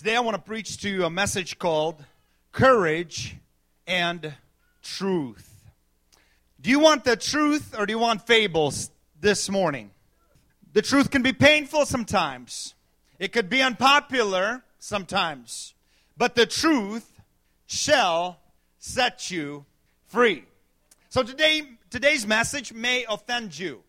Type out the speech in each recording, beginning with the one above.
Today I want to preach to you a message called Courage and Truth. Do you want the truth or do you want fables this morning? The truth can be painful sometimes. It could be unpopular sometimes. But the truth shall set you free. So today's message may offend you.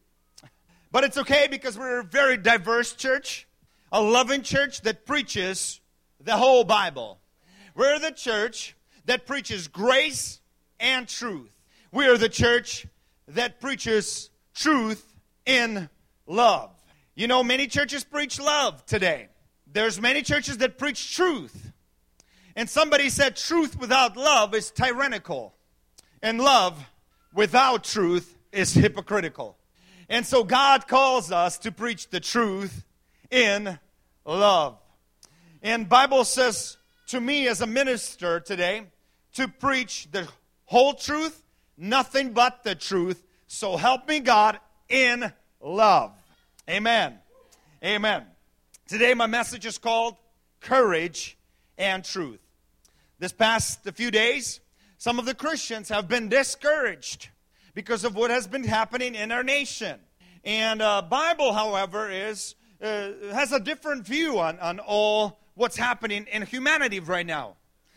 But it's okay because we're a very diverse church, a loving church that preaches the whole Bible. We're the church that preaches grace and truth. We are the church that preaches truth in love. You know, many churches preach love today. There's many churches that preach truth. And somebody said truth without love is tyrannical. And love without truth is hypocritical. And so God calls us to preach the truth in love. And Bible says to me as a minister today to preach the whole truth, nothing but the truth. So help me God in love. Amen. Amen. Today my message is called Courage and Truth. This past few days, some of the Christians have been discouraged because of what has been happening in our nation. And Bible, however, has a different view on all what's happening in humanity right now.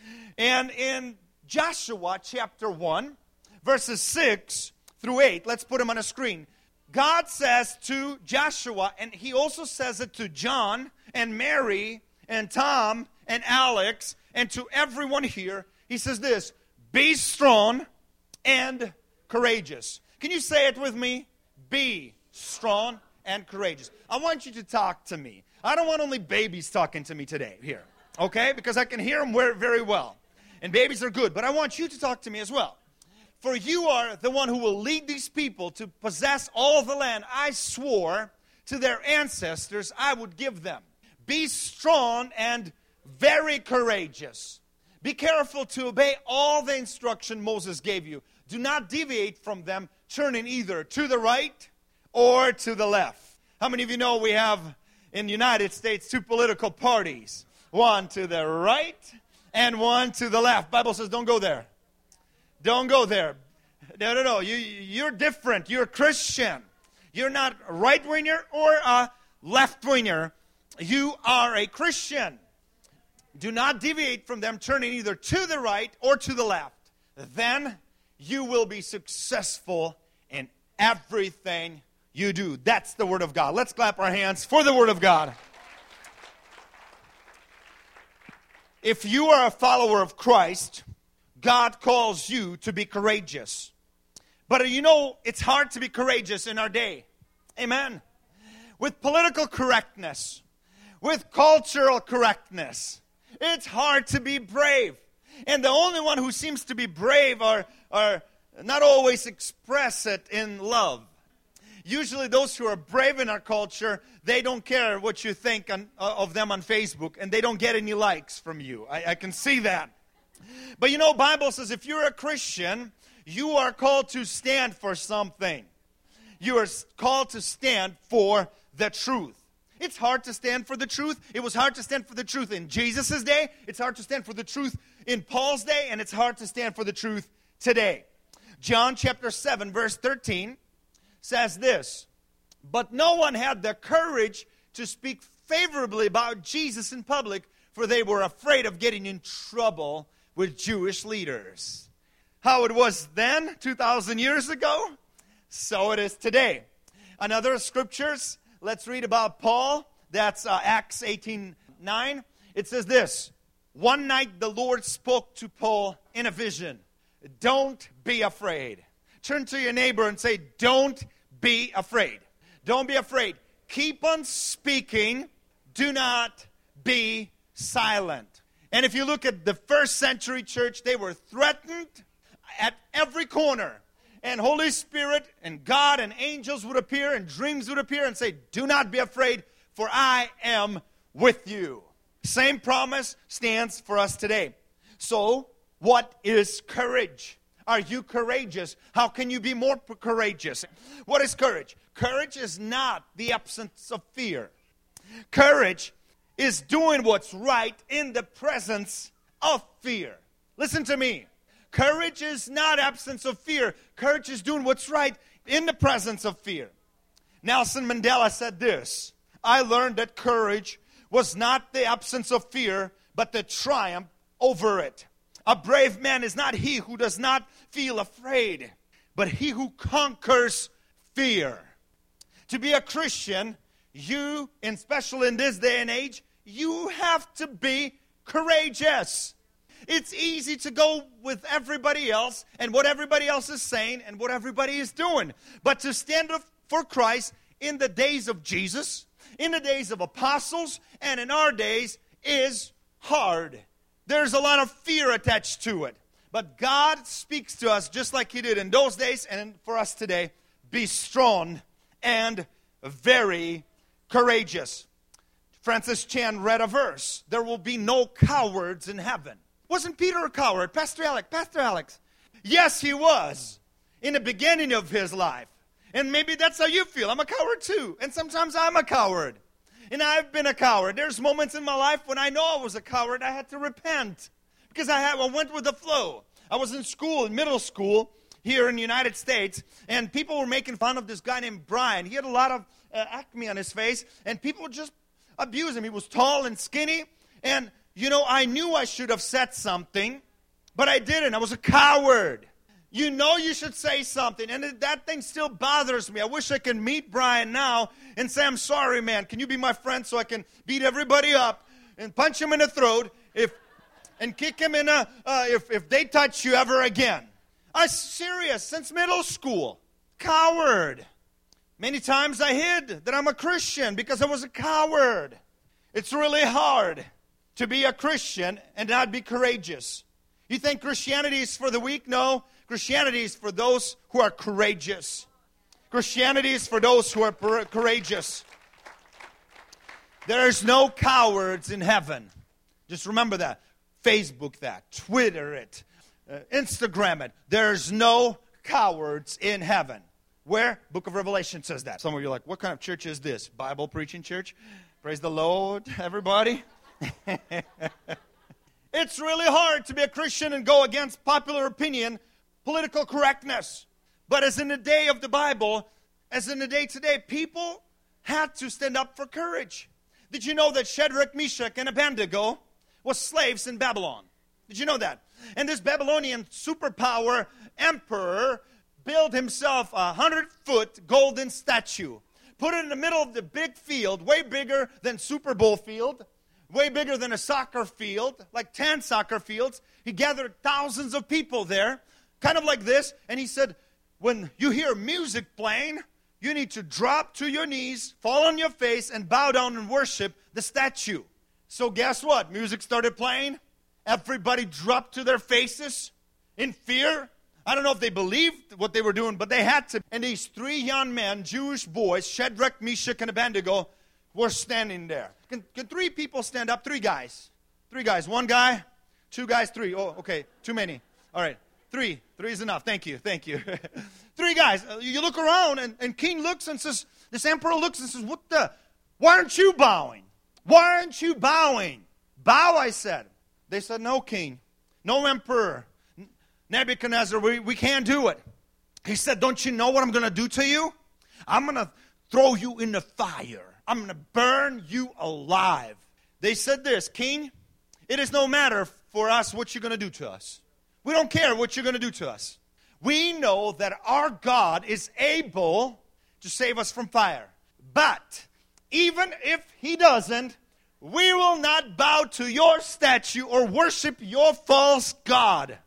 And in Joshua chapter 1, verses 6 through 8, let's put them on a screen. God says to Joshua, and he also says it to John and Mary and Tom and Alex and to everyone here, he says this: be strong and courageous. Can you say it with me? Be strong and courageous. I want you to talk to me. I don't want only babies talking to me today here, okay? Because I can hear them very well. And babies are good, but I want you to talk to me as well. For you are the one who will lead these people to possess all the land I swore to their ancestors I would give them. Be strong and very courageous. Be careful to obey all the instruction Moses gave you. Do not deviate from them, turning either to the right or to the left. How many of you know we have in the United States two political parties? One to the right and one to the left. Bible says don't go there. Don't go there. No. You're different. You're a Christian. You're not a right-winger or a left-winger. You are a Christian. Do not deviate from them, turning either to the right or to the left. Then you will be successful in everything you do. That's the Word of God. Let's clap our hands for the Word of God. If you are a follower of Christ, God calls you to be courageous. But you know, it's hard to be courageous in our day. Amen. With political correctness, with cultural correctness, it's hard to be brave. And the only one who seems to be brave are not always express it in love. Usually those who are brave in our culture, they don't care what you think of them on Facebook, and they don't get any likes from you. I can see that. But you know, Bible says if you're a Christian, you are called to stand for something. You are called to stand for the truth. It's hard to stand for the truth. It was hard to stand for the truth in Jesus' day. It's hard to stand for the truth in Paul's day. And it's hard to stand for the truth today. John chapter 7 verse 13 says this: but no one had the courage to speak favorably about Jesus in public, for they were afraid of getting in trouble with Jewish leaders. How it was then, 2,000 years ago, so it is today. Another scriptures, let's read about Paul. That's Acts 18:9. It says this: one night the Lord spoke to Paul in a vision. Don't be afraid. Turn to your neighbor and say, don't be afraid. Don't be afraid. Keep on speaking. Do not be silent. And if you look at the first century church, they were threatened at every corner. And Holy Spirit and God and angels would appear and dreams would appear and say, do not be afraid, for I am with you. Same promise stands for us today. So, what is courage? Are you courageous? How can you be more courageous? What is courage? Courage is not the absence of fear. Courage is doing what's right in the presence of fear. Listen to me. Courage is not absence of fear. Courage is doing what's right in the presence of fear. Nelson Mandela said this: I learned that courage was not the absence of fear, but the triumph over it. A brave man is not he who does not feel afraid, but he who conquers fear. To be a Christian, you, and especially in this day and age, you have to be courageous. It's easy to go with everybody else and what everybody else is saying and what everybody is doing. But to stand up for Christ in the days of Jesus, in the days of apostles, and in our days is hard. There's a lot of fear attached to it. But God speaks to us just like He did in those days and for us today. Be strong and very courageous. Francis Chan read a verse. There will be no cowards in heaven. Wasn't Peter a coward? Pastor Alex. Yes, he was in the beginning of his life. And maybe that's how you feel. I'm a coward too. And sometimes I'm a coward. And I've been a coward. There's moments in my life when I know I was a coward. I had to repent because I went with the flow. I was in school, in middle school, here in the United States, and people were making fun of this guy named Brian. He had a lot of acne on his face, and people would just abuse him. He was tall and skinny, and I knew I should have said something, but I didn't. I was a coward. You know you should say something, and that thing still bothers me. I wish I could meet Brian now and say, I'm sorry, man. Can you be my friend so I can beat everybody up and punch him in the throat and kick him in if they touch you ever again? I'm serious, since middle school. Coward. Many times I hid that I'm a Christian because I was a coward. It's really hard to be a Christian and not be courageous. You think Christianity is for the weak? No. Christianity is for those who are courageous. Christianity is for those who are courageous. There's no cowards in heaven. Just remember that. Facebook that. Twitter it. Instagram it. There's no cowards in heaven. Where? Book of Revelation says that. Some of you are like, what kind of church is this? Bible preaching church? Praise the Lord, everybody. It's really hard to be a Christian and go against popular opinion, political correctness. But as in the day of the Bible, as in the day today, people had to stand up for courage. Did you know that Shadrach, Meshach, and Abednego were slaves in Babylon? Did you know that? And this Babylonian superpower emperor built himself a 100-foot golden statue. Put it in the middle of the big field, way bigger than Super Bowl field, way bigger than a soccer field, like 10 soccer fields. He gathered thousands of people there, kind of like this. And he said, when you hear music playing, you need to drop to your knees, fall on your face, and bow down and worship the statue. So guess what? Music started playing. Everybody dropped to their faces in fear. I don't know if they believed what they were doing, but they had to. And these three young men, Jewish boys, Shadrach, Meshach, and Abednego, were standing there. Can three people stand up? Three guys. Three guys. One guy, two guys, three. Oh, okay. Too many. All right. Three. Three is enough. Thank you. Thank you. Three guys. You look around, and king looks and says, this emperor looks and says, why aren't you bowing? Why aren't you bowing? Bow, I said. They said, no, king. No, emperor. Nebuchadnezzar, we can't do it. He said, don't you know what I'm going to do to you? I'm going to throw you in the fire. I'm going to burn you alive. They said this, king, it is no matter for us what you're going to do to us. We don't care what you're going to do to us. We know that our God is able to save us from fire. But even if He doesn't, we will not bow to your statue or worship your false god.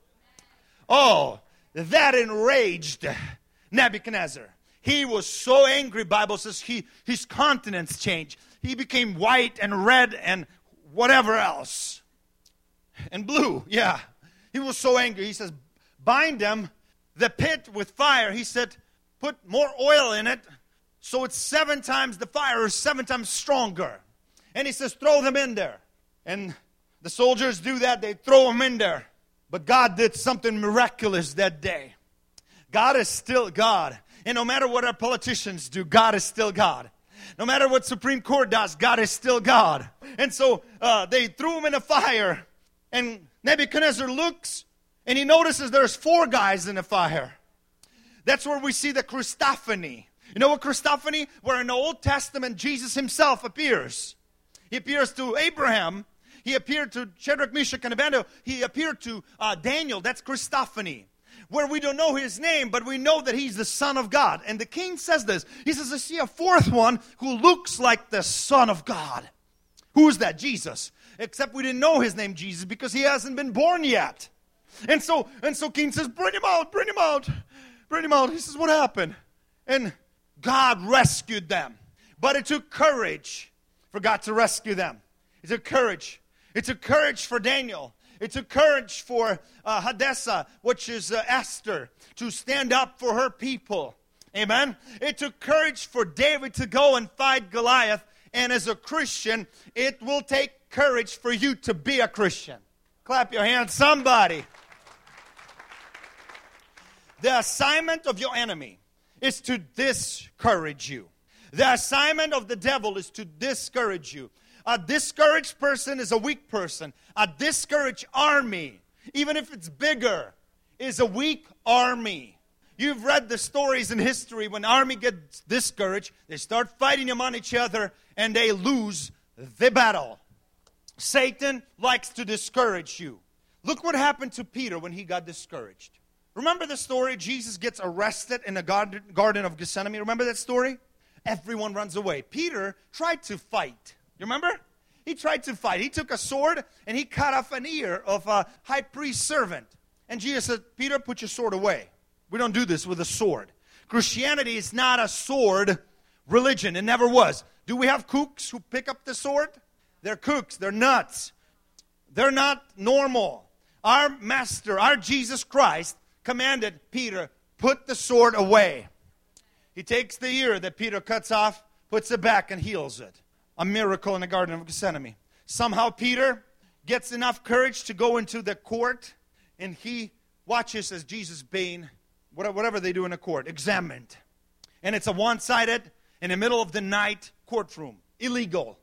Oh, that enraged Nebuchadnezzar. He was so angry, Bible says his countenance changed. He became white and red and whatever else. And blue, yeah. He was so angry. He says, bind them, the pit with fire. He said, put more oil in it so it's 7 times, the fire is 7 times stronger. And he says, throw them in there. And the soldiers do that. They throw them in there. But God did something miraculous that day. God is still God. And no matter what our politicians do, God is still God. No matter what Supreme Court does, God is still God. And so they threw him in a fire. And Nebuchadnezzar looks and he notices there's 4 guys in the fire. That's where we see the Christophany. You know what Christophany? Where in the Old Testament, Jesus himself appears. He appears to Abraham. He appeared to Shadrach, Meshach, and Abednego. He appeared to Daniel. That's Christophany. Where we don't know his name, but we know that he's the Son of God. And the king says this. He says, I see a 4th one who looks like the Son of God. Who is that? Jesus. Except we didn't know his name, Jesus, because he hasn't been born yet. And so king says, bring him out, bring him out, bring him out. He says, what happened? And God rescued them. But it took courage for God to rescue them. It took courage. It took courage for Daniel. It took courage for Hadassah, which is Esther, to stand up for her people. Amen? It took courage for David to go and fight Goliath. And as a Christian, it will take courage for you to be a Christian. Clap your hands, somebody. The assignment of your enemy is to discourage you. The assignment of the devil is to discourage you. A discouraged person is a weak person. A discouraged army, even if it's bigger, is a weak army. You've read the stories in history when army gets discouraged, they start fighting among each other and they lose the battle. Satan likes to discourage you. Look what happened to Peter when he got discouraged. Remember the story? Jesus gets arrested in the Garden of Gethsemane. Remember that story? Everyone runs away. Peter tried to fight. You remember? He tried to fight. He took a sword and he cut off an ear of a high priest's servant. And Jesus said, Peter, put your sword away. We don't do this with a sword. Christianity is not a sword religion. It never was. Do we have cooks who pick up the sword? They're cooks. They're nuts. They're not normal. Our master, our Jesus Christ, commanded Peter, put the sword away. He takes the ear that Peter cuts off, puts it back, and heals it. A miracle in the Garden of Gethsemane. Somehow Peter gets enough courage to go into the court, and he watches as Jesus being, whatever they do in a court, examined. And it's a one-sided, in the middle of the night, courtroom. Illegal.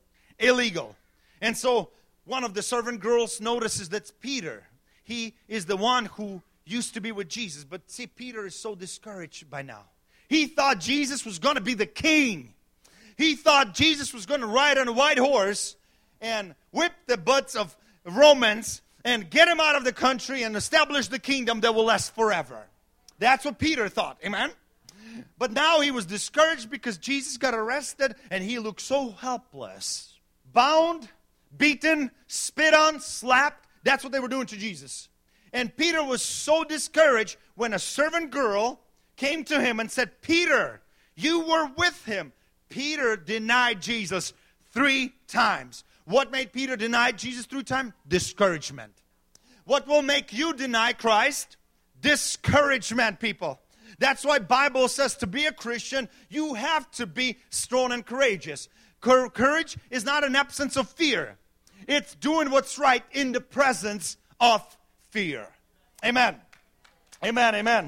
And so one of the servant girls notices that's Peter. He is the one who used to be with Jesus. But see, Peter is so discouraged by now. He thought Jesus was going to be the king. He thought Jesus was going to ride on a white horse and whip the butts of Romans and get him out of the country and establish the kingdom that will last forever. That's what Peter thought. Amen? But now he was discouraged because Jesus got arrested and he looked so helpless. Bound, beaten, spit on, slapped. That's what they were doing to Jesus. And Peter was so discouraged when a servant girl came to him and said, Peter, you were with him. Peter denied Jesus 3 times. What made Peter deny Jesus 3 times? Discouragement. What will make you deny Christ? Discouragement, people. That's why Bible says to be a Christian, you have to be strong and courageous. Courage is not an absence of fear. It's doing what's right in the presence of fear. Amen. Amen, amen.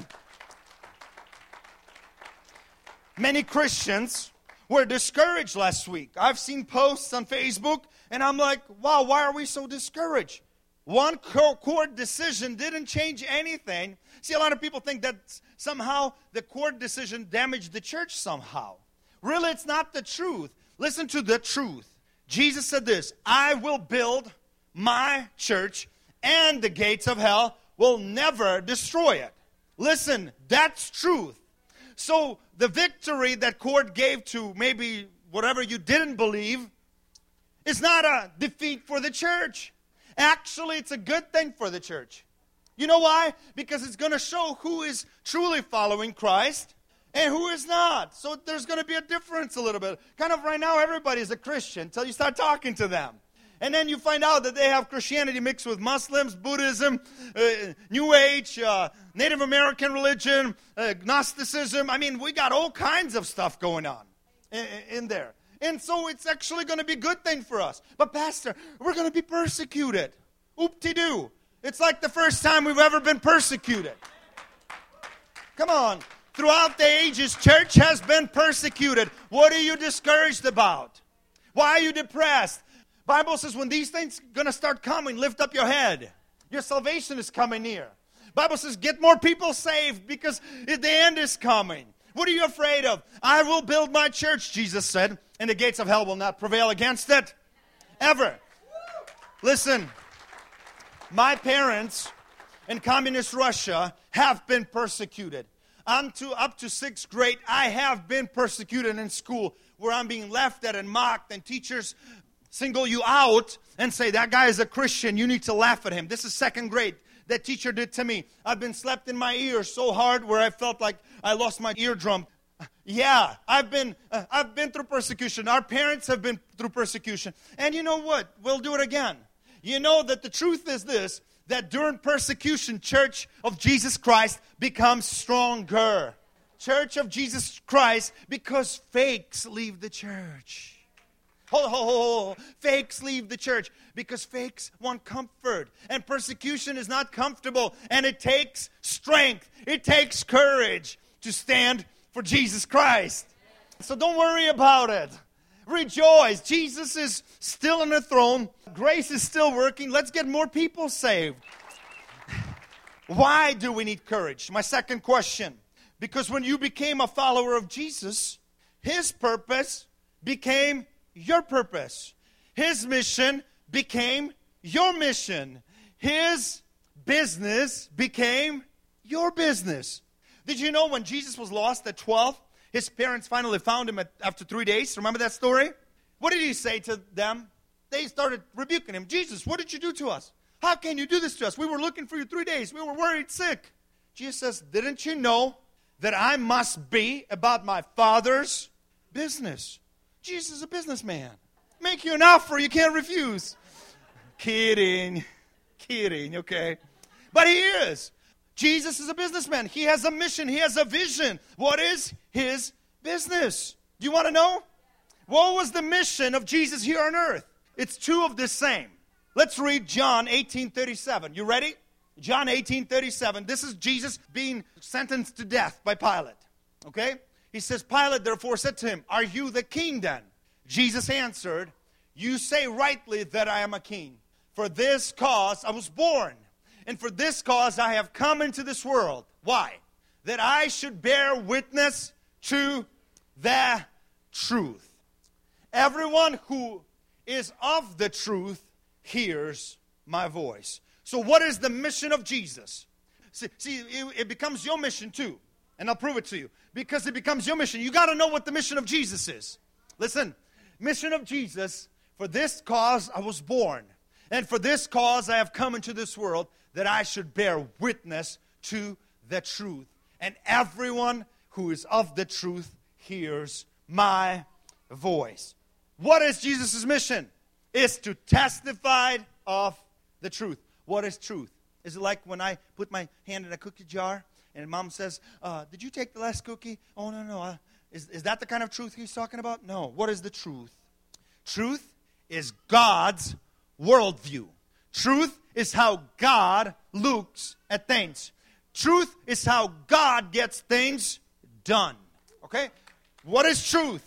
Many Christians were discouraged last week. I've seen posts on Facebook, and I'm like, wow, why are we so discouraged? One court decision didn't change anything. See, a lot of people think that somehow the court decision damaged the church somehow. Really, it's not the truth. Listen to the truth. Jesus said this, I will build my church, and the gates of hell will never destroy it. Listen, that's truth. So the victory that court gave to maybe whatever you didn't believe is not a defeat for the church. Actually, it's a good thing for the church. You know why? Because it's going to show who is truly following Christ and who is not. So there's going to be a difference a little bit. Kind of right now, everybody's a Christian until you start talking to them. And then you find out that they have Christianity mixed with Muslims, Buddhism, New Age, Native American religion, Gnosticism. I mean, we got all kinds of stuff going on in there. And so it's actually going to be a good thing for us. But Pastor, we're going to be persecuted. Oop-de-doo. It's like the first time we've ever been persecuted. Come on. Throughout the ages, church has been persecuted. What are you discouraged about? Why are you depressed? Bible says when these things are going to start coming, lift up your head. Your salvation is coming near. Bible says get more people saved because the end is coming. What are you afraid of? I will build my church, Jesus said, and the gates of hell will not prevail against it. Ever. Listen, my parents in communist Russia have been persecuted. Up to 6th grade, I have been persecuted in school where I'm being laughed at and mocked, and teachers single you out and say, that guy is a Christian, you need to laugh at him. This is 2nd grade. That teacher did to me. I've been slapped in my ear so hard where I felt like I lost my eardrum. Yeah, I've been through persecution. Our parents have been through persecution. And you know what? We'll do it again. You know that the truth is this, that during persecution, Church of Jesus Christ becomes stronger. Church of Jesus Christ, because fakes leave the church. Fakes leave the church because fakes want comfort. And persecution is not comfortable. And it takes strength. It takes courage to stand for Jesus Christ. So don't worry about it. Rejoice. Jesus is still on the throne. Grace is still working. Let's get more people saved. Why do we need courage? My second question. Because when you became a follower of Jesus, His purpose became your purpose. His mission became your mission. His business became your business. Did you know when Jesus was lost at 12, his parents finally found him after 3 days? Remember that story? What did he say to them? They started rebuking him. Jesus, what did you do to us? How can you do this to us? We were looking for you 3 days. We were worried sick. Jesus says, didn't you know that I must be about my Father's business? Jesus is a businessman. Make you an offer you can't refuse. Kidding, okay? But he is. Jesus is a businessman. He has a mission. He has a vision. What is his business? Do you want to know? What was the mission of Jesus here on earth? It's two of the same. Let's read John 18:37. You ready? John 18:37. This is Jesus being sentenced to death by Pilate. Okay? He says, Pilate therefore said to him, are you the king then? Jesus answered, you say rightly that I am a king. For this cause I was born, and for this cause I have come into this world. Why? That I should bear witness to the truth. Everyone who is of the truth hears my voice. So what is the mission of Jesus? See, it becomes your mission too. And I'll prove it to you. Because it becomes your mission. You got to know what the mission of Jesus is. Listen, mission of Jesus, for this cause I was born. And for this cause I have come into this world, that I should bear witness to the truth. And everyone who is of the truth hears my voice. What is Jesus' mission? It's to testify of the truth. What is truth? Is it like when I put my hand in a cookie jar and Mom says, did you take the last cookie? Oh, no. Is that the kind of truth he's talking about? No. What is the truth? Truth is God's worldview. Truth is how God looks at things. Truth is how God gets things done. Okay? What is truth?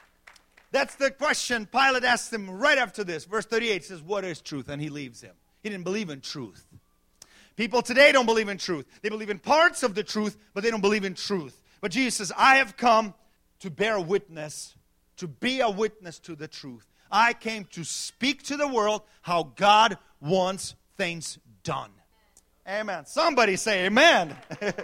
That's the question Pilate asked him right after this. Verse 38 says, what is truth? And he leaves him. He didn't believe in truth. People today don't believe in truth. They believe in parts of the truth, but they don't believe in truth. But Jesus says, I have come to bear witness, to be a witness to the truth. I came to speak to the world how God wants things done. Amen. Somebody say amen.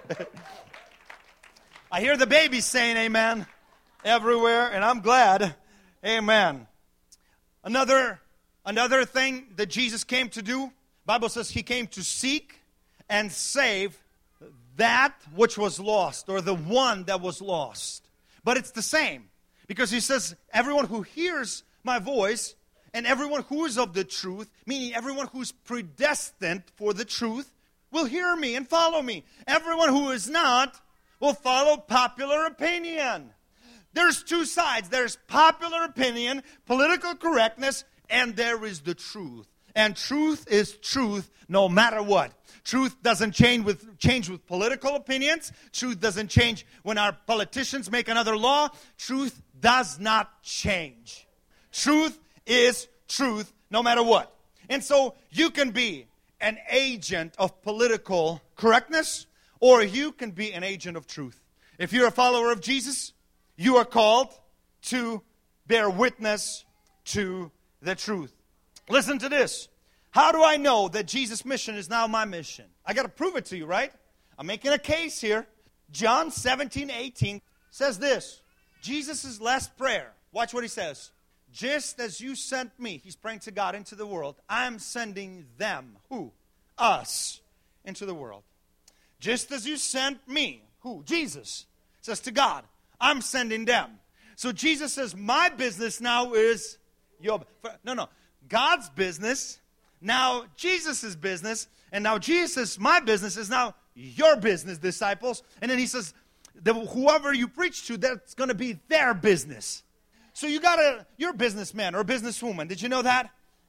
I hear the babies saying amen everywhere, and I'm glad. Amen. Another thing that Jesus came to do, Bible says he came to seek and save that which was lost, or the one that was lost. But it's the same, because he says, everyone who hears my voice, and everyone who is of the truth, meaning everyone who is predestined for the truth, will hear me and follow me. Everyone who is not will follow popular opinion. There's two sides. There's popular opinion, political correctness, and there is the truth. And truth is truth no matter what. Truth doesn't change with political opinions. Truth doesn't change when our politicians make another law. Truth does not change. Truth is truth no matter what. And so you can be an agent of political correctness, or you can be an agent of truth. If you're a follower of Jesus, you are called to bear witness to the truth. Listen to this. How do I know that Jesus' mission is now my mission? I got to prove it to you, right? I'm making a case here. John 17:18 says this. Jesus' last prayer. Watch what he says. Just as you sent me, he's praying to God, into the world, I'm sending them, who? Us, into the world. Just as you sent me, who? Jesus says to God, I'm sending them. So Jesus says, my business now is your, no, God's business, now Jesus' business, and now Jesus, my business, is now your business, disciples. And then he says, whoever you preach to, that's going to be their business. So you're a businessman or a businesswoman. Did you know that?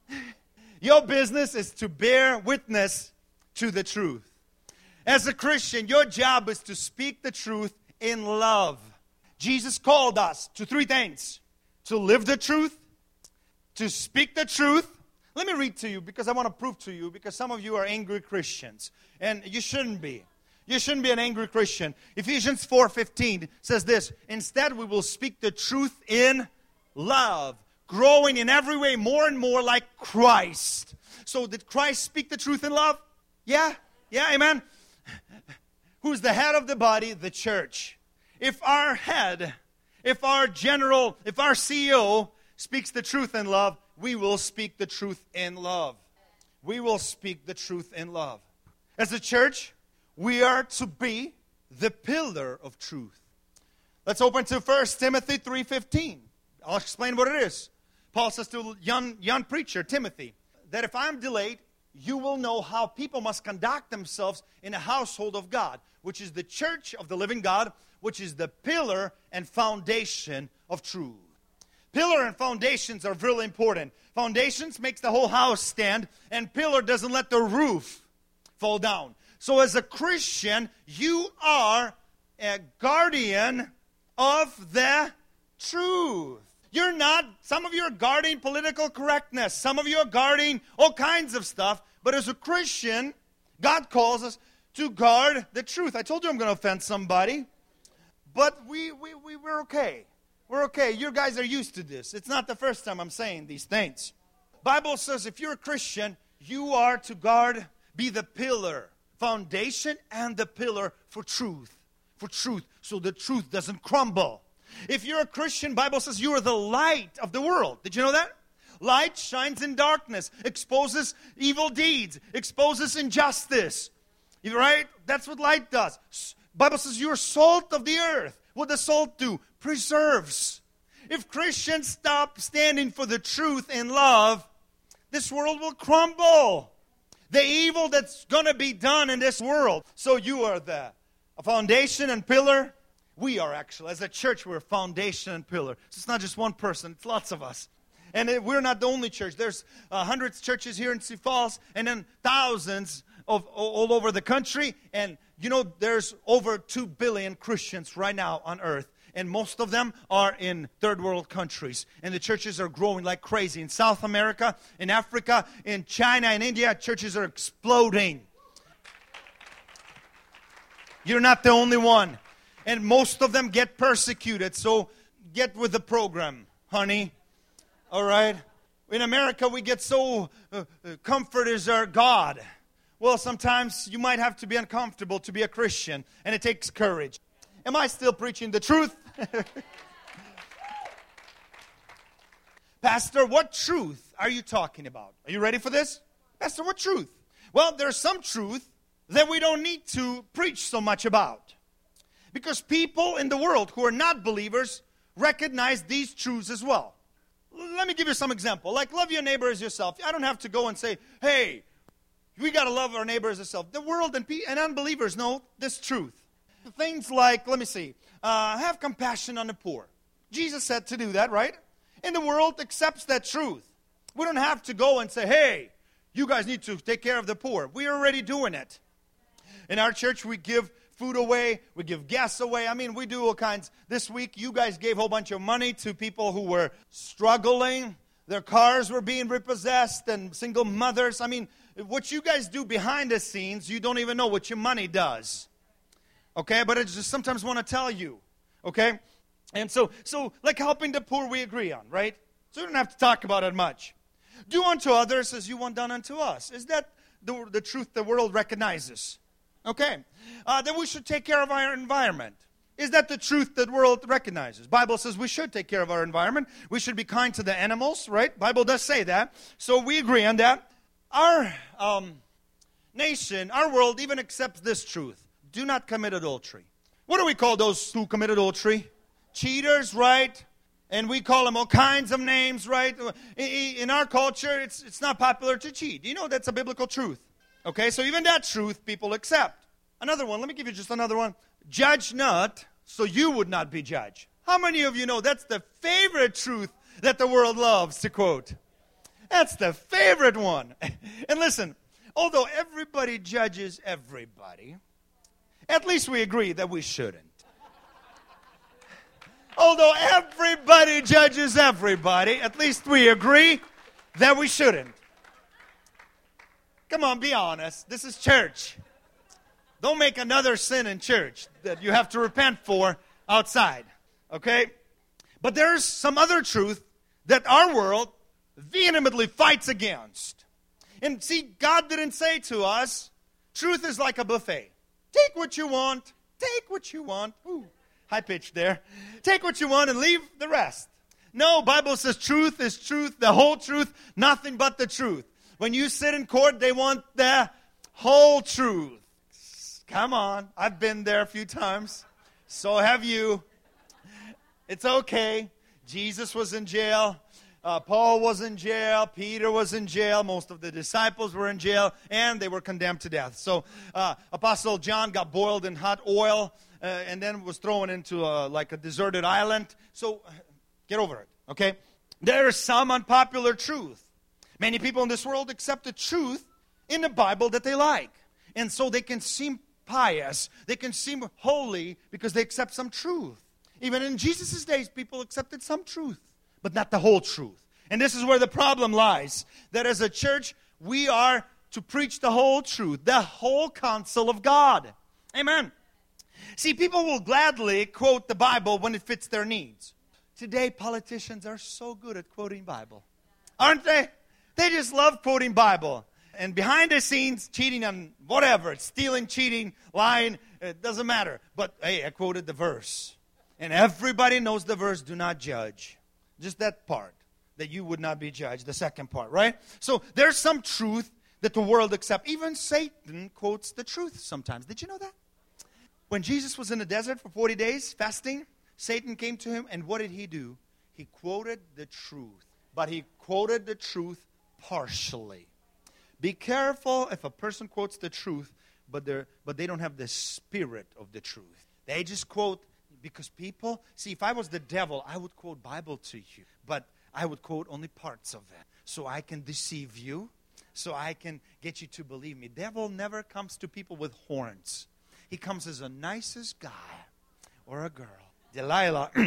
Your business is to bear witness to the truth. As a Christian, your job is to speak the truth in love. Jesus called us to three things. To live the truth, to speak the truth. Let me read to you because I want to prove to you, because some of you are angry Christians. And you shouldn't be. You shouldn't be an angry Christian. Ephesians 4:15 says this. Instead, we will speak the truth in love, growing in every way more and more like Christ. So did Christ speak the truth in love? Yeah? Yeah, amen? Who's the head of the body? The church. If our head, if our general, if our CEO speaks the truth in love, we will speak the truth in love. We will speak the truth in love. As a church, we are to be the pillar of truth. Let's open to 1 Timothy 3:15. I'll explain what it is. Paul says to young preacher Timothy, that if I'm delayed, you will know how people must conduct themselves in a household of God, which is the church of the living God, which is the pillar and foundation of truth. Pillar and foundations are really important. Foundations makes the whole house stand, and pillar doesn't let the roof fall down. So as a Christian, you are a guardian of the truth. You're not, some of you are guarding political correctness. Some of you are guarding all kinds of stuff. But as a Christian, God calls us to guard the truth. I told you I'm going to offend somebody. But we're okay. We're okay. You guys are used to this. It's not the first time I'm saying these things. Bible says if you're a Christian, you are to guard, be the pillar, foundation and the pillar for truth. For truth, so the truth doesn't crumble. If you're a Christian, Bible says you are the light of the world. Did you know that? Light shines in darkness, exposes evil deeds, exposes injustice. Right? That's what light does. Bible says you're salt of the earth. What does salt do? Preserves. If Christians stop standing for the truth in love, this world will crumble. The evil that's going to be done in this world. So you are the foundation and pillar. We are actually, as a church, we're a foundation and pillar. So it's not just one person, it's lots of us. And we're not the only church. There's hundreds of churches here in Sioux Falls, and then thousands of all over the country. And you know, there's over 2 billion Christians right now on earth. And most of them are in third world countries. And the churches are growing like crazy. In South America, in Africa, in China, in India, churches are exploding. You're not the only one. And most of them get persecuted. So get with the program, honey. All right? In America, we get so comfort is our God. Well, sometimes you might have to be uncomfortable to be a Christian. And it takes courage. Am I still preaching the truth? Pastor, what truth are you talking about? Are you ready for this? Pastor, what truth? Well, there's some truth that we don't need to preach so much about. Because people in the world who are not believers recognize these truths as well. Let me give you some example. Like, love your neighbor as yourself. I don't have to go and say, hey, we got to love our neighbor as ourselves. The world and unbelievers know this truth. Things like, let me see, have compassion on the poor. Jesus said to do that, right? And the world accepts that truth. We don't have to go and say, hey, You guys need to take care of the poor. We are already doing it. In our church, we give food away. We give gas away. I mean, we do all kinds. This week, you guys gave a whole bunch of money to people who were struggling. Their cars were being repossessed and single mothers. I mean, what you guys do behind the scenes, you don't even know what your money does. Okay? But I just sometimes want to tell you. Okay? And so like helping the poor, we agree on, right? So we don't have to talk about it much. Do unto others as you want done unto us. Is that the truth the world recognizes? Okay. Then we should take care of our environment. Is that the truth that the world recognizes? Bible says we should take care of our environment. We should be kind to the animals, right? Bible does say that. So we agree on that. Our nation, our world even accepts this truth. Do not commit adultery. What do we call those who commit adultery? Cheaters, right? And we call them all kinds of names, right? In our culture, it's not popular to cheat. You know that's a biblical truth. Okay, so even that truth people accept. Another one, let me give you just another one. Judge not, so you would not be judged. How many of you know that's the favorite truth that the world loves to quote? That's the favorite one. And listen, although everybody judges everybody, at least we agree that we shouldn't. Although everybody judges everybody, at least we agree that we shouldn't. Come on, be honest. This is church. Don't make another sin in church that you have to repent for outside. Okay? But there's some other truth that our world vehemently fights against. And see, God didn't say to us, truth is like a buffet. Take what you want. Take what you want. Ooh. High pitch there. Take what you want and leave the rest. No, Bible says truth is truth, the whole truth, nothing but the truth. When you sit in court, they want the whole truth. Come on. I've been there a few times. So have you. It's okay. Jesus was in jail. Paul was in jail. Peter was in jail. Most of the disciples were in jail. And they were condemned to death. So Apostle John got boiled in hot oil. And then was thrown into like a deserted island. So get over it, okay? There is some unpopular truth. Many people in this world accept the truth in the Bible that they like. And so they can seem pious. They can seem holy because they accept some truth. Even in Jesus' days, people accepted some truth, but not the whole truth. And this is where the problem lies. That as a church, we are to preach the whole truth, the whole counsel of God. Amen. See, people will gladly quote the Bible when it fits their needs. Today, politicians are so good at quoting Bible. Aren't they? They just love quoting Bible. And behind the scenes, cheating on whatever, stealing, cheating, lying, it doesn't matter. But, hey, I quoted the verse. And everybody knows the verse, do not judge. Just that part, that you would not be judged. The second part, right? So there's some truth that the world accepts. Even Satan quotes the truth sometimes. Did you know that? When Jesus was in the desert for 40 days fasting, Satan came to him, and what did he do? He quoted the truth, but he quoted the truth partially. Be careful if a person quotes the truth, but they don't have the spirit of the truth. They just quote, because people, see, if I was the devil, I would quote Bible to you, but I would quote only parts of it, so I can deceive you, so I can get you to believe me. Devil never comes to people with horns. He comes as the nicest guy or a girl. Delilah. And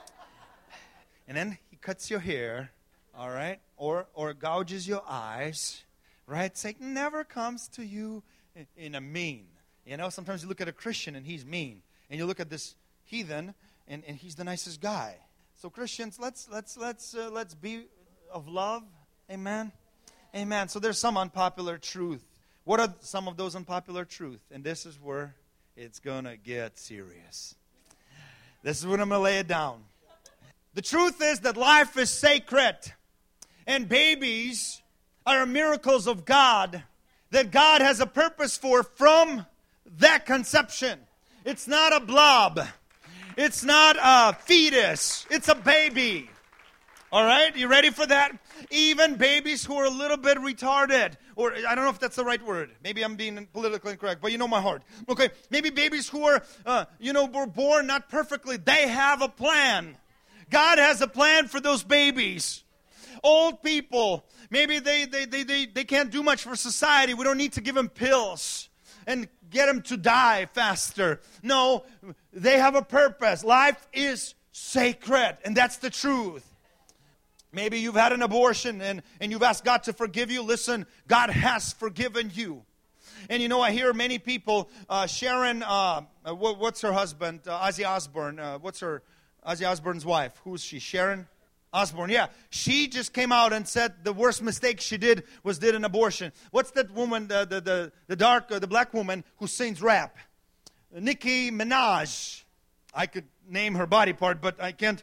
then he cuts your hair, all right? Or gouges your eyes, right? Satan never comes to you in a mean. You know, sometimes you look at a Christian and he's mean. And you look at this heathen and he's the nicest guy. So Christians, let's be of love. Amen? Amen. So there's some unpopular truth. What are some of those unpopular truths? And this is where it's going to get serious. This is when I'm going to lay it down. The truth is that life is sacred. And babies are miracles of God that God has a purpose for from that conception. It's not a blob. It's not a fetus. It's a baby. All right? You ready for that? Even babies who are a little bit retarded, or I don't know if that's the right word. Maybe I'm being politically incorrect, but you know my heart. Okay, maybe babies who are, were born not perfectly. They have a plan. God has a plan for those babies. Old people, maybe they can't do much for society. We don't need to give them pills and get them to die faster. No, they have a purpose. Life is sacred, and that's the truth. Maybe you've had an abortion and you've asked God to forgive you. Listen, God has forgiven you. And you know, I hear many people, Sharon, what's her husband? Ozzy Osbourne. Ozzy Osbourne's wife? Who's she? Sharon Osbourne. Yeah. She just came out and said the worst mistake she did an abortion. What's that woman, the black woman who sings rap? Nicki Minaj. I could name her body part, but I can't.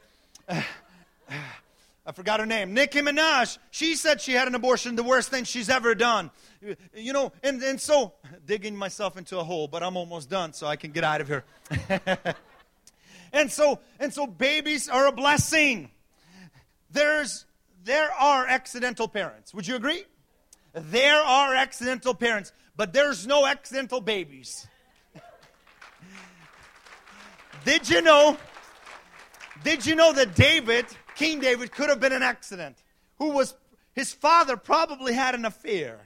I forgot her name. Nicki Minaj. She said she had an abortion, the worst thing she's ever done. You know, and so, digging myself into a hole, but I'm almost done, so I can get out of here. And so babies are a blessing. There are accidental parents. Would you agree? There are accidental parents, but there's no accidental babies. Did you know that King David could have been an accident? His father probably had an affair.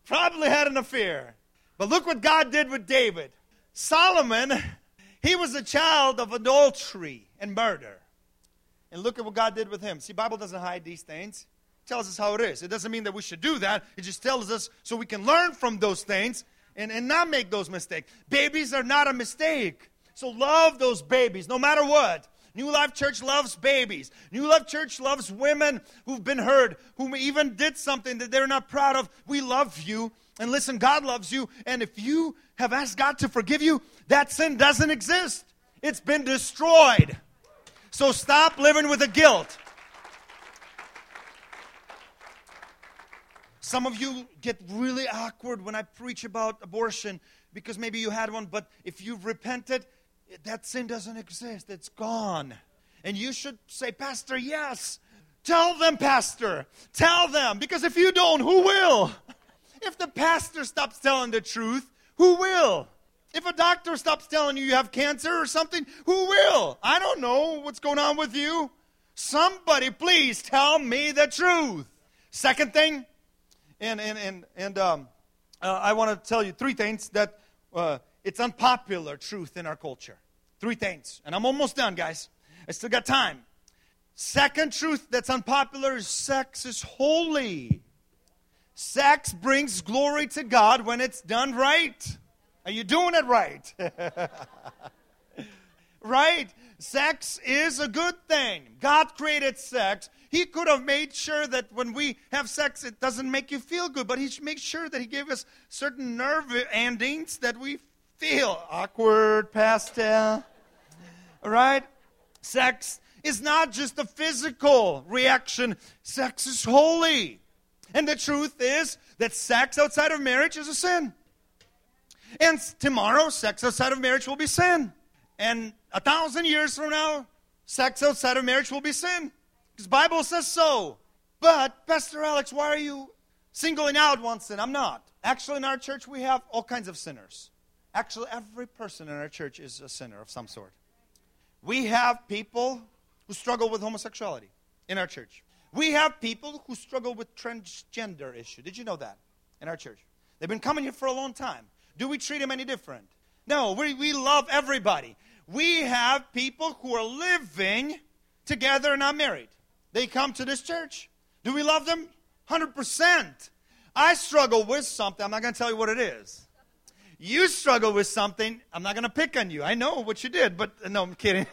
But look what God did with David. Solomon, he was a child of adultery and murder. And look at what God did with him. See, the Bible doesn't hide these things. It tells us how it is. It doesn't mean that we should do that. It just tells us so we can learn from those things and not make those mistakes. Babies are not a mistake. So love those babies no matter what. New Life Church loves babies. New Life Church loves women who've been hurt, who even did something that they're not proud of. We love you. And listen, God loves you. And if you have asked God to forgive you, that sin doesn't exist. It's been destroyed. So stop living with the guilt. Some of you get really awkward when I preach about abortion because maybe you had one, but if you've repented, that sin doesn't exist. It's gone. And you should say, Pastor, yes. Tell them, Pastor. Tell them. Because if you don't, who will? If the pastor stops telling the truth, who will? If a doctor stops telling you have cancer or something, who will? I don't know what's going on with you. Somebody please tell me the truth. Second thing, I want to tell you three things that it's unpopular truth in our culture. Three things. And I'm almost done, guys. I still got time. Second truth that's unpopular is sex is holy. Sex brings glory to God when it's done right. Are you doing it right? Right? Sex is a good thing. God created sex. He could have made sure that when we have sex, it doesn't make you feel good. But He makes sure that He gave us certain nerve endings that we feel. Awkward, pastel. Right? Sex is not just a physical reaction. Sex is holy. And the truth is that sex outside of marriage is a sin. And tomorrow, sex outside of marriage will be sin. And 1,000 years from now, sex outside of marriage will be sin. Because the Bible says so. But, Pastor Alex, why are you singling out one sin? I'm not. Actually, in our church, we have all kinds of sinners. Actually, every person in our church is a sinner of some sort. We have people who struggle with homosexuality in our church. We have people who struggle with transgender issue. Did you know that? In our church. They've been coming here for a long time. Do we treat them any different? No, we love everybody. We have people who are living together and not married. They come to this church. Do we love them? 100%. I struggle with something. I'm not going to tell you what it is. You struggle with something. I'm not going to pick on you. I know what you did, but no, I'm kidding.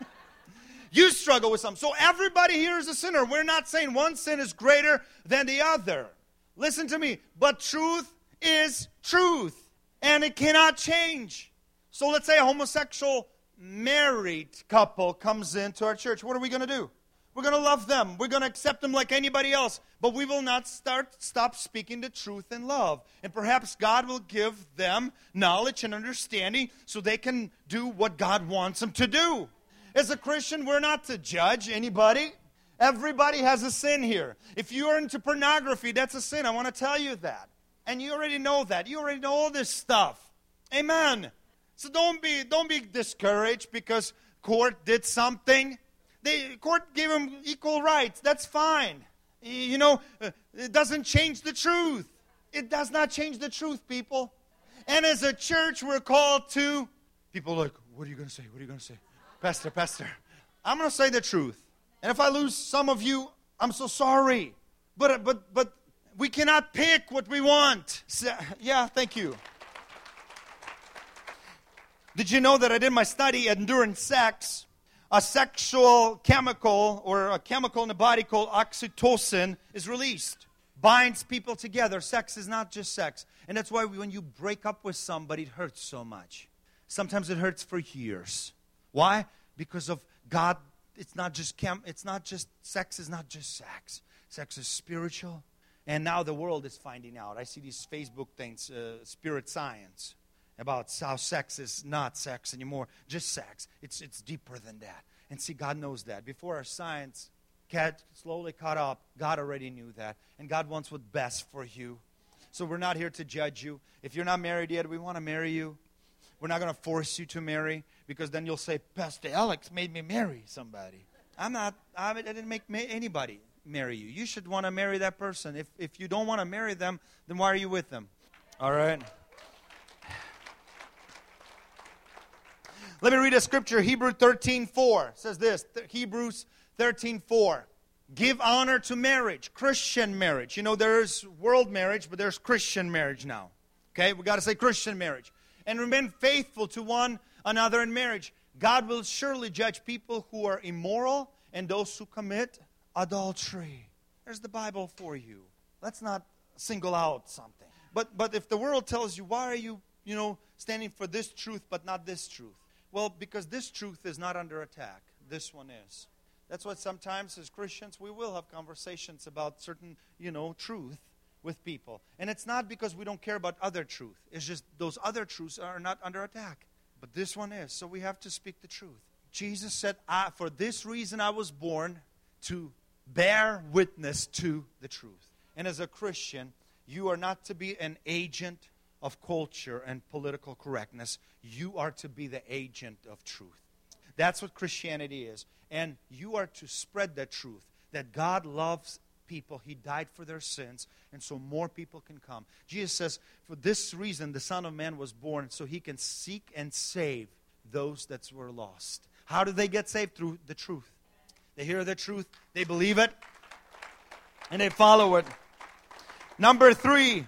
You struggle with something. So everybody here is a sinner. We're not saying one sin is greater than the other. Listen to me. But truth is truth. And it cannot change. So let's say a homosexual married couple comes into our church. What are we going to do? We're going to love them. We're going to accept them like anybody else. But we will not stop speaking the truth in love. And perhaps God will give them knowledge and understanding so they can do what God wants them to do. As a Christian, we're not to judge anybody. Everybody has a sin here. If you are into pornography, that's a sin. I want to tell you that. And you already know that. You already know all this stuff. Amen. So don't be discouraged because court did something. Court gave them equal rights. That's fine. It doesn't change the truth. It does not change the truth, people. And as a church, we're called to... People are like, what are you going to say? What are you going to say? Pastor. I'm going to say the truth. And if I lose some of you, I'm so sorry. But we cannot pick what we want. Yeah, thank you. Did you know that I did my study at Endurance Sex? A sexual chemical or a chemical in the body called oxytocin is released. Binds people together. Sex is not just sex. And that's why when you break up with somebody, it hurts so much. Sometimes it hurts for years. Why? Because of God. It's not just sex is not just sex. Sex is spiritual. And now the world is finding out. I see these Facebook things, spirit science, about how sex is not sex anymore, just sex. It's deeper than that. And see, God knows that. Before our science slowly caught up, God already knew that. And God wants what's best for you. So we're not here to judge you. If you're not married yet, we want to marry you. We're not going to force you to marry, because then you'll say, Pastor Alex made me marry somebody. I didn't make anybody marry you. You should want to marry that person. If you don't want to marry them, then why are you with them? All right? Let me read a scripture. Hebrews 13:4 says this. Hebrews 13:4. Give honor to marriage, Christian marriage. There's world marriage, but there's Christian marriage now. Okay, we got to say Christian marriage. And remain faithful to one another in marriage. God will surely judge people who are immoral and those who commit adultery. There's the Bible for you. Let's not single out something. But if the world tells you, why are you, standing for this truth but not this truth? Well, because this truth is not under attack. This one is. That's why sometimes as Christians we will have conversations about certain, truth with people. And it's not because we don't care about other truth. It's just those other truths are not under attack. But this one is. So we have to speak the truth. Jesus said, for this reason I was born, to bear witness to the truth. And as a Christian, you are not to be an agent of culture and political correctness. You are to be the agent of truth. That's what Christianity is. And you are to spread that truth, that God loves people. He died for their sins, and so more people can come. Jesus says, for this reason the Son of Man was born, so He can seek and save those that were lost. How do they get saved? Through the truth. They hear the truth, they believe it, and they follow it. Number three,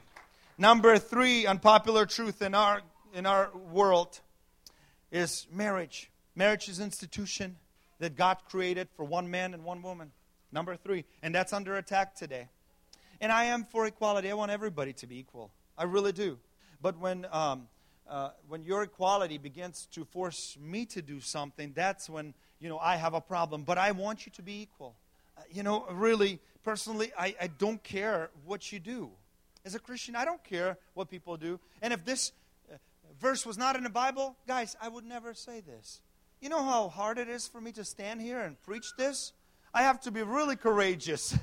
unpopular truth in our world is marriage. Marriage is an institution that God created for one man and one woman. Number 3, and that's under attack today. And I am for equality. I want everybody to be equal. I really do. But when your equality begins to force me to do something, that's when, I have a problem. But I want you to be equal. Really, personally, I don't care what you do. As a Christian, I don't care what people do. And if this verse was not in the Bible, guys, I would never say this. You know how hard it is for me to stand here and preach this? I have to be really courageous.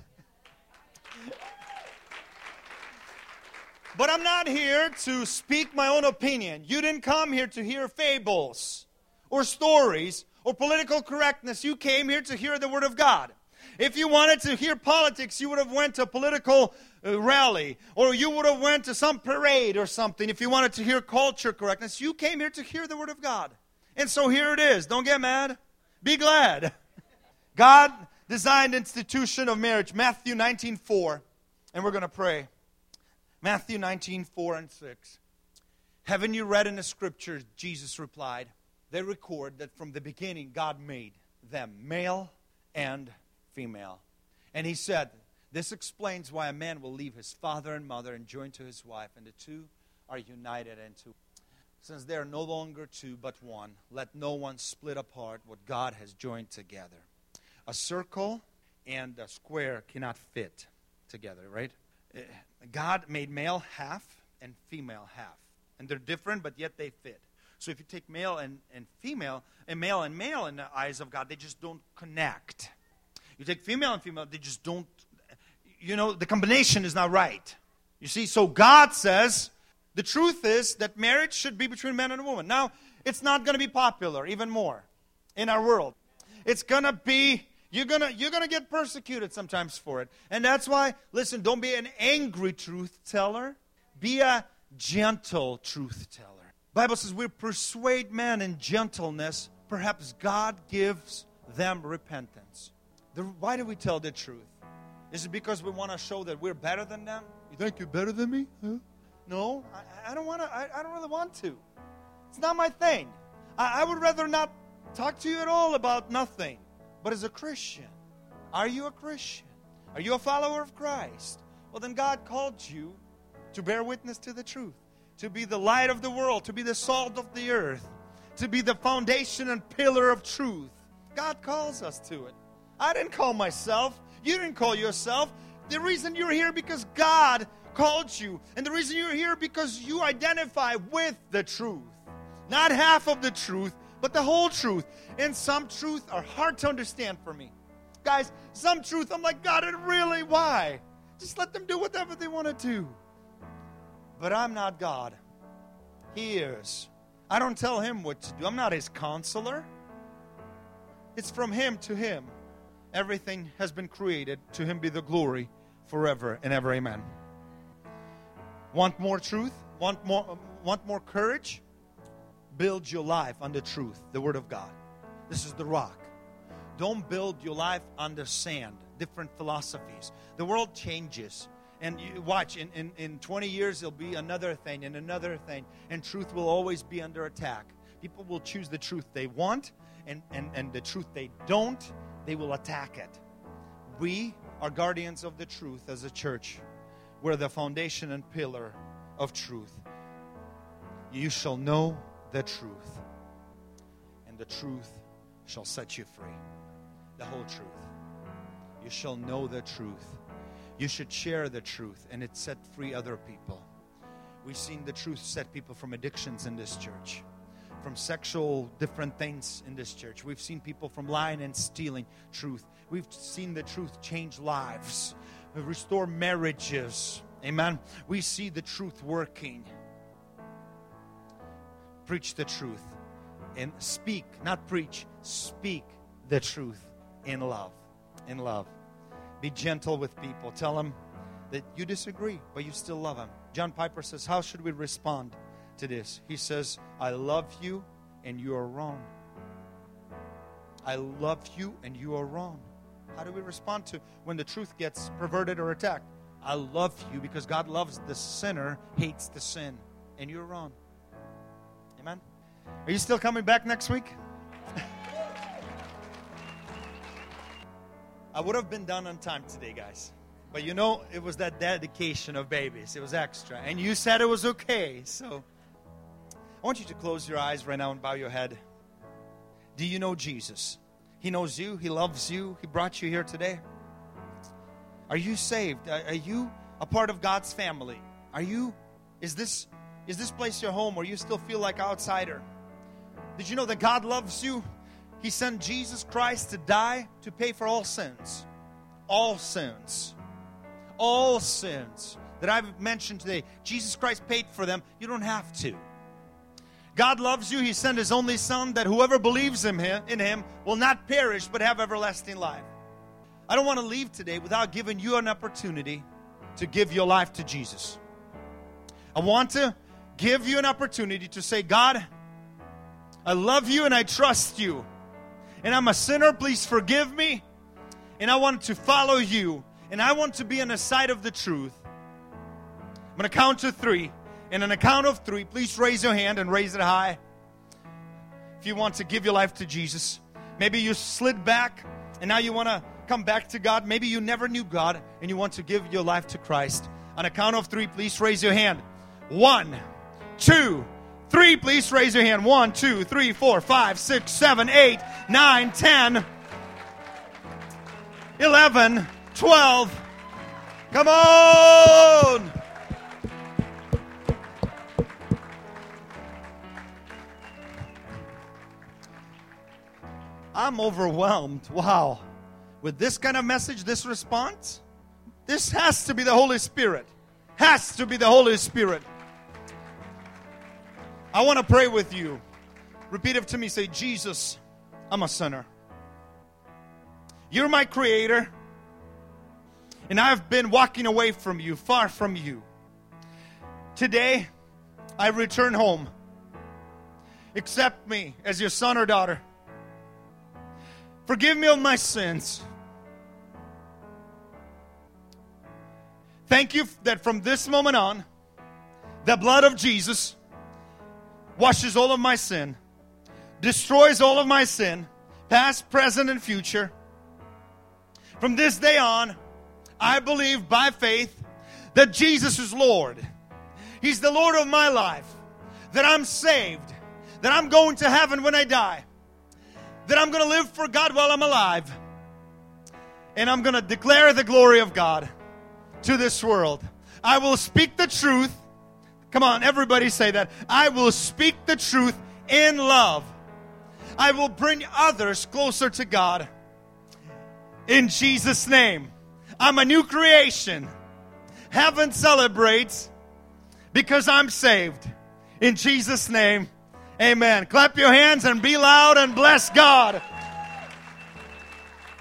But I'm not here to speak my own opinion. You didn't come here to hear fables or stories or political correctness. You came here to hear the Word of God. If you wanted to hear politics, you would have went to a political rally, or you would have went to some parade or something. If you wanted to hear culture correctness, you came here to hear the Word of God. And so here it is. Don't get mad. Be glad. God designed institution of marriage. Matthew 19:4. And we're going to pray. Matthew 19:4 and 6. Haven't you read in the Scriptures, Jesus replied, they record that from the beginning God made them male and female. And He said, this explains why a man will leave his father and mother and join to his wife, and the two are united into. Since they are no longer two but one, let no one split apart what God has joined together. A circle and a square cannot fit together, right? God made male half and female half. And they're different, but yet they fit. So if you take male and female, and male in the eyes of God, they just don't connect. You take female and female, they just don't, the combination is not right. You see, so God says, the truth is that marriage should be between man and a woman. Now, it's not going to be popular even more in our world. It's going to be, You're gonna get persecuted sometimes for it. And that's why, listen, don't be an angry truth teller. Be a gentle truth teller. Bible says we persuade men in gentleness. Perhaps God gives them repentance. Why do we tell the truth? Is it because we want to show that we're better than them? You think you're better than me? Huh? No, I don't want to. I don't really want to. It's not my thing. I would rather not talk to you at all about nothing. But as a Christian, are you a Christian? Are you a follower of Christ? Well, then God called you to bear witness to the truth, to be the light of the world, to be the salt of the earth, to be the foundation and pillar of truth. God calls us to it. I didn't call myself. You didn't call yourself. The reason you're here because God called you. And the reason you're here because you identify with the truth. Not half of the truth, but the whole truth. And some truth are hard to understand for me. Guys, some truth, I'm like, God, really, why? Just let them do whatever they want to do. But I'm not God. He is. I don't tell him what to do. I'm not his counselor. It's from him to him. Everything has been created. To him be the glory forever and ever. Amen. Want more truth? Want more courage? Build your life on the truth, the Word of God. This is the rock. Don't build your life on the sand, different philosophies. The world changes. And you watch, in 20 years, there'll be another thing and another thing. And truth will always be under attack. People will choose the truth they want, and the truth they don't, they will attack it. We are guardians of the truth as a church. We're the foundation and pillar of truth. You shall know the truth, and the truth shall set you free. The whole truth. You shall know the truth. You should share the truth, and it set free other people. We've seen the truth set people from addictions in this church, from sexual different things in this church. We've seen people from lying and stealing truth. We've seen the truth change lives, restore marriages. Amen. We see the truth working. Preach the truth and speak, not preach, speak the truth in love. In love. Be gentle with people. Tell them that you disagree, but you still love them. John Piper says, how should we respond to this? He says, I love you and you are wrong. I love you and you are wrong. How do we respond to when the truth gets perverted or attacked? I love you because God loves the sinner, hates the sin, and you're wrong. Amen? Are you still coming back next week? I would have been done on time today, guys. But you know, it was that dedication of babies. It was extra. And you said it was okay. So I want you to close your eyes right now and bow your head. Do you know Jesus? He knows you. He loves you. He brought you here today. Are you saved? Are you a part of God's family? Is this place your home, or you still feel like outsider? Did you know that God loves you? He sent Jesus Christ to die to pay for all sins. All sins. All sins that I've mentioned today. Jesus Christ paid for them. You don't have to. God loves you. He sent His only Son that whoever believes in Him will not perish but have everlasting life. I don't want to leave today without giving you an opportunity to give your life to Jesus. I want to give you an opportunity to say, God, I love you and I trust you. And I'm a sinner, please forgive me. And I want to follow you. And I want to be on the side of the truth. I'm going to count to 3. And on a count of 3, please raise your hand and raise it high. If you want to give your life to Jesus. Maybe you slid back and now you want to come back to God. Maybe you never knew God and you want to give your life to Christ. On a count of 3, please raise your hand. 1, 2, 3, please raise your hand. 1, 2, 3, 4, 5, 6, 7, 8, 9, 10, 11, 12. Come on! I'm overwhelmed. Wow. With this kind of message, this response, this has to be the Holy Spirit. Has to be the Holy Spirit. I want to pray with you. Repeat it to me. Say, Jesus, I'm a sinner. You're my creator. And I've been walking away from you, far from you. Today, I return home. Accept me as your son or daughter. Forgive me of my sins. Thank you that from this moment on, the blood of Jesus washes all of my sin, destroys all of my sin, past, present, and future. From this day on, I believe by faith that Jesus is Lord. He's the Lord of my life. That I'm saved. That I'm going to heaven when I die. That I'm going to live for God while I'm alive. And I'm going to declare the glory of God to this world. I will speak the truth. Come on, everybody say that. I will speak the truth in love. I will bring others closer to God. In Jesus' name. I'm a new creation. Heaven celebrates because I'm saved. In Jesus' name, amen. Clap your hands and be loud and bless God.